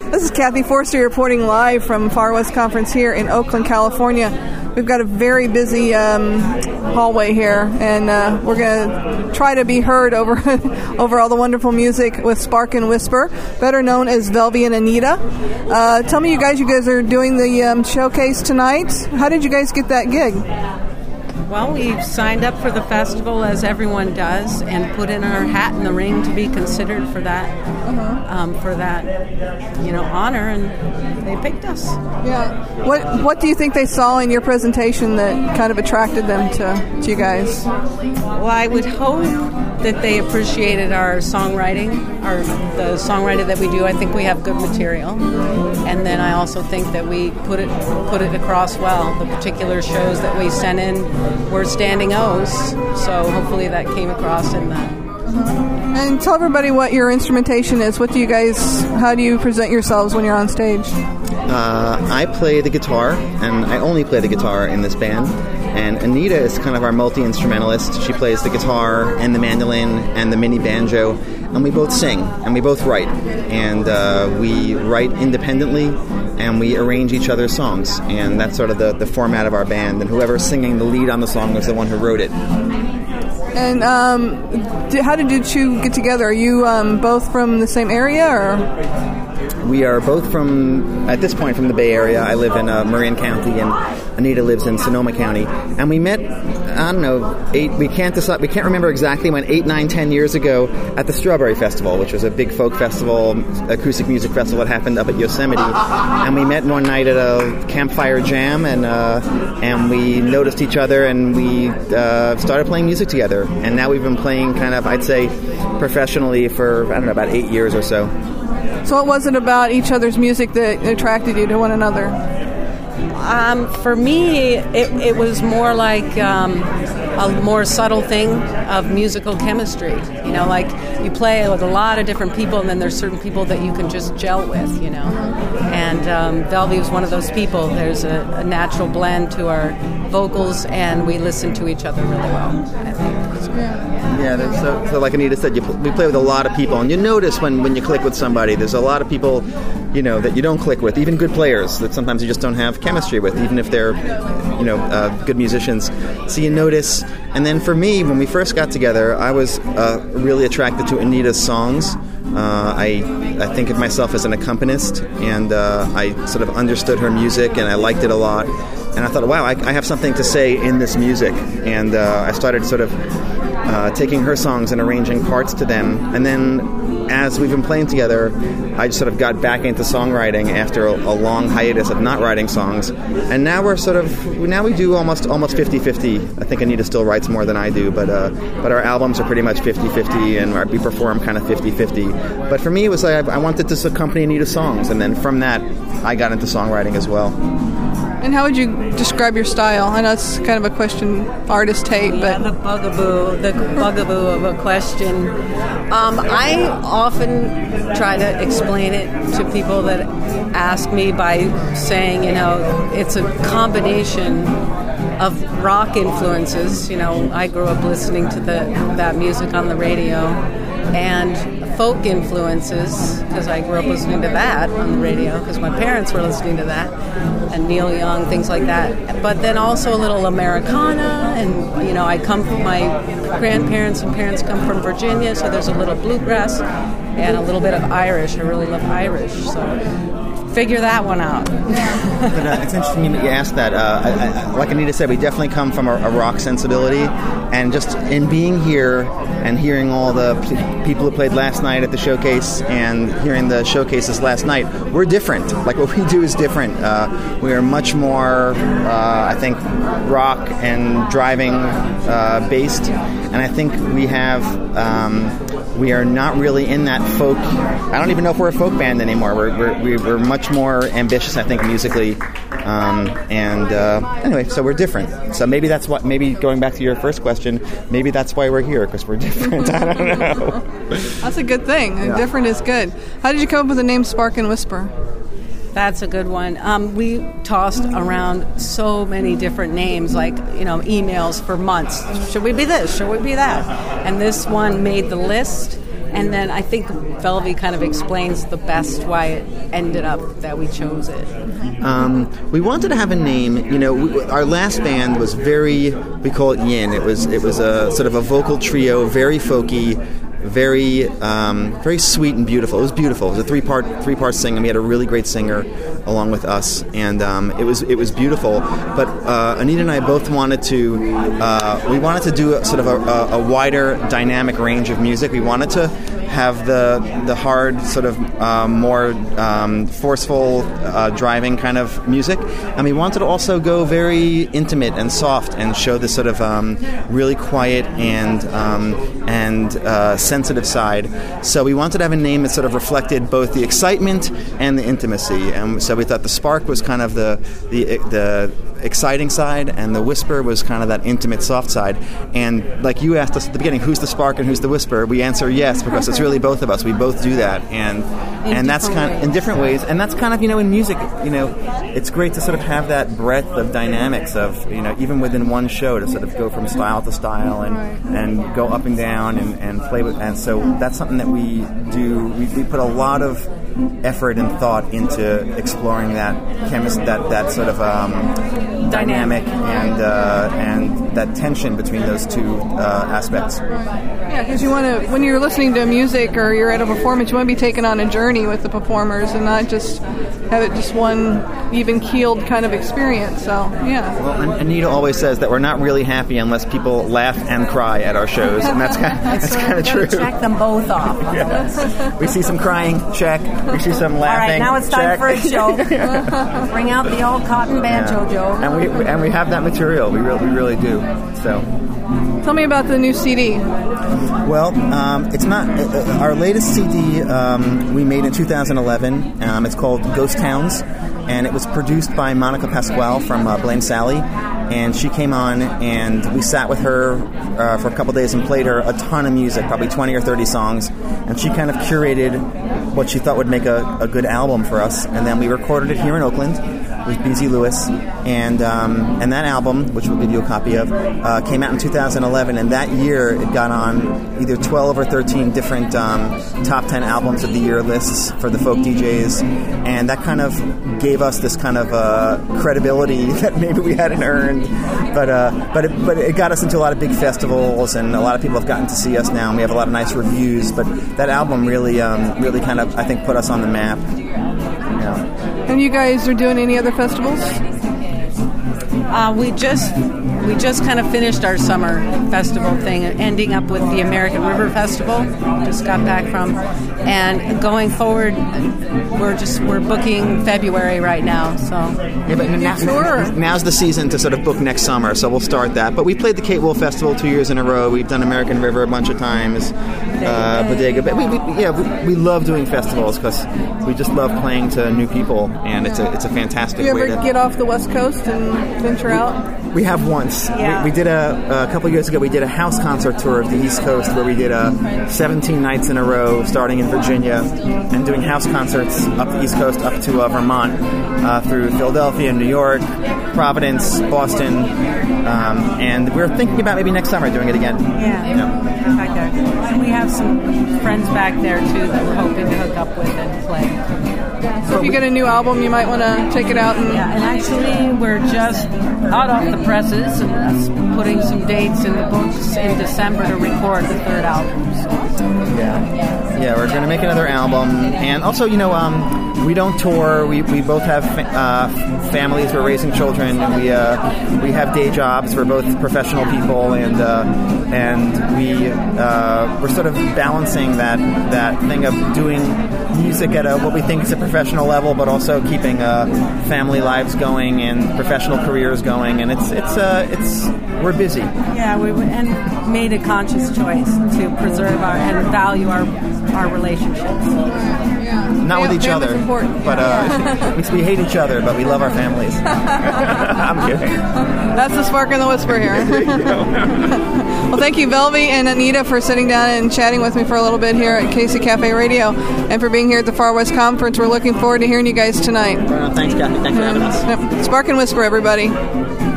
This is Kathy Forster reporting live from Far West Conference here in Oakland, California. We've got a very busy hallway here, and we're going to try to be heard over over all the wonderful music with Spark and Whisper, better known as Velvy and Anita. Tell me, you guys are doing the showcase tonight. How did you guys get that gig? Well, we signed up for the festival as everyone does, and put in our hat in the ring to be considered for that, honor, and they picked us. Yeah. What do you think they saw in your presentation that kind of attracted them to you guys? Well, I would hope that they appreciated our songwriting, the songwriting that we do. I think we have good material, and then I also think that we put it across well. The particular shows that we sent in were standing O's, so hopefully that came across in that. And tell everybody what your instrumentation is. How do you present yourselves when you're on stage? I play the guitar, and I only play the guitar in this band. And Anita is kind of our multi-instrumentalist. She plays the guitar and the mandolin and the mini banjo, and we both sing and we both write. And we write independently, and we arrange each other's songs. And that's sort of the format of our band. And whoever's singing the lead on the song was the one who wrote it. And how did you two get together? Are you both from the same area, or? We are both at this point, from the Bay Area. I live in Marin County, and Anita lives in Sonoma County. And we met, I don't know, we can't remember exactly when, 8, 9, 10 years ago at the Strawberry Festival, which was a big folk festival, acoustic music festival that happened up at Yosemite. And we met one night at a campfire jam, and we noticed each other, and we started playing music together. And now we've been playing kind of, I'd say, professionally for, I don't know, about 8 years or so. So what was it about each other's music that attracted you to one another? For me, it was more like a more subtle thing of musical chemistry. You know, like you play with a lot of different people, and then there's certain people that you can just gel with, you know. And Velvy was one of those people. There's a natural blend to our vocals, and we listen to each other really well, I think. Yeah, so like Anita said, we play with a lot of people, and you notice when you click with somebody, there's a lot of people, you know, that you don't click with, even good players that sometimes you just don't have chemistry with, even if they're, good musicians. So you notice. And then for me, when we first got together, I was really attracted to Anita's songs. I think of myself as an accompanist, and I sort of understood her music, and I liked it a lot. And I thought, wow, I have something to say in this music. And I started sort of taking her songs and arranging parts to them. And then as we've been playing together, I just sort of got back into songwriting after a long hiatus of not writing songs. And now we do almost 50-50. I think Anita still writes more than I do, but our albums are pretty much 50-50, and we perform kind of 50-50. But for me, it was like I wanted to accompany Anita's songs, and then from that, I got into songwriting as well. And how would you describe your style? I know it's kind of a question artists hate, but... the bugaboo of a question. I often try to explain it to people that ask me by saying, it's a combination of rock influences. I grew up listening to that music on the radio, and folk influences, because I grew up listening to that on the radio, because my parents were listening to that, and Neil Young, things like that. But then also a little Americana, and my grandparents and parents come from Virginia, so there's a little bluegrass and a little bit of Irish. I really love Irish, so figure that one out. But it's interesting that you asked that. Like Anita said, we definitely come from a rock sensibility, and just in being here and hearing all the people who played last night at the showcase and hearing the showcases last night, we're different. Like, what we do is different. We are much more, I think, rock and driving based, and I think we are not really in that folk. I don't even know if we're a folk band anymore. We're much more ambitious, I think, musically. Anyway, so we're different. So maybe that's what. Maybe going back to your first question, maybe that's why we're here, because we're different. I don't know. That's a good thing. Yeah. Different is good. How did you come up with the name Spark and Whisper? That's a good one. We tossed around so many different names, like, emails for months. Should we be this? Should we be that? And this one made the list, And then I think Velvy kind of explains the best why it ended up that we chose it. We wanted to have a name. Our last band was we call it Yin. It was a sort of a vocal trio, very folky, very sweet and beautiful. It was beautiful. It was a three-part singing. We had a really great singer along with us, and it was beautiful. But Anita and I both wanted to do a sort of a wider dynamic range of music. We wanted to have the hard, sort of more forceful, driving kind of music, and we wanted to also go very intimate and soft and show this sort of really quiet and sensitive side. So we wanted to have a name that sort of reflected both the excitement and the intimacy, and so we thought the Spark was kind of the exciting side, and the Whisper was kind of that intimate, soft side. And like you asked us at the beginning, who's the Spark and who's the Whisper? We answer yes, because it's really both of us. We both do that, and that's kind of in different ways. And that's kind of in music, it's great to sort of have that breadth of dynamics of even within one show to sort of go from style to style and go up and down and play with. And so that's something that we do. We put a lot of effort and thought into exploring that that sort of dynamic and that tension between those two aspects. Yeah, because you want to, when you're listening to music or you're at a performance, you want to be taken on a journey with the performers and not just have it just one even-keeled kind of experience. So, yeah. Well, Anita always says that we're not really happy unless people laugh and cry at our shows, and that's kind of true. Check them both off. Yes. We see some crying, check. We see some laughing. All right, now it's time for a joke. Bring out the old cotton banjo joke. And we have that material. We really do. So. Tell me about the new CD. Well, it's not our latest CD. We made in 2011. It's called Ghost Towns, and it was produced by Monica Pasquale from Blame Sally. And she came on, and we sat with her for a couple days and played her a ton of music, probably 20 or 30 songs. And she kind of curated what she thought would make a good album for us. And then we recorded it here in Oakland with BZ Lewis. And that album, which we'll give you a copy of, came out in 2011. And that year, it got on either 12 or 13 different top 10 albums of the year lists for the folk DJs. And that kind of gave us this kind of credibility that maybe we hadn't earned. But it got us into a lot of big festivals, and a lot of people have gotten to see us now, and we have a lot of nice reviews. But that album really kind of, I think, put us on the map. Yeah. And you guys are doing any other festivals? We just kind of finished our summer festival thing, ending up with the American River Festival. Just got back from, and going forward, we're booking February right now. So yeah, but now's the season to sort of book next summer. So we'll start that. But we played the Kate Wolf Festival 2 years in a row. We've done American River a bunch of times. Bodega. But we love doing festivals because we just love playing to new people, and it's a fantastic way to. Do you ever get off the West Coast and venture out? We have once. Yeah. We did a couple years ago. We did a house concert tour of the East Coast where we did 17 nights in a row, starting in Virginia, and doing house concerts up the East Coast, up to Vermont, through Philadelphia, New York, Providence, Boston, and we're thinking about maybe next summer doing it again. Yeah. Back there. And we have some friends back there too that we're hoping to hook up with and play. So if you get a new album, you might want to take it out and actually we're just hot off the presses and putting some dates in the books in December to record the third album. So. Yeah, we're going to make another album, and also, we don't tour. We both have families. We're raising children. We have day jobs. We're both professional people, and we're sort of balancing that thing of doing music at what we think is a professional level, but also keeping family lives going and professional careers going. And it's we're busy. Yeah, we made a conscious choice to preserve and value our relationships. Not with each other, but we hate each other, but we love our families. I'm kidding. That's the Spark and the Whisper here. Well, thank you, Velvy and Anita, for sitting down and chatting with me for a little bit here at Casey Cafe Radio, and for being here at the Far West Conference. We're looking forward to hearing you guys tonight. Thanks, Kathy. Thanks for having us. Spark and Whisper, everybody.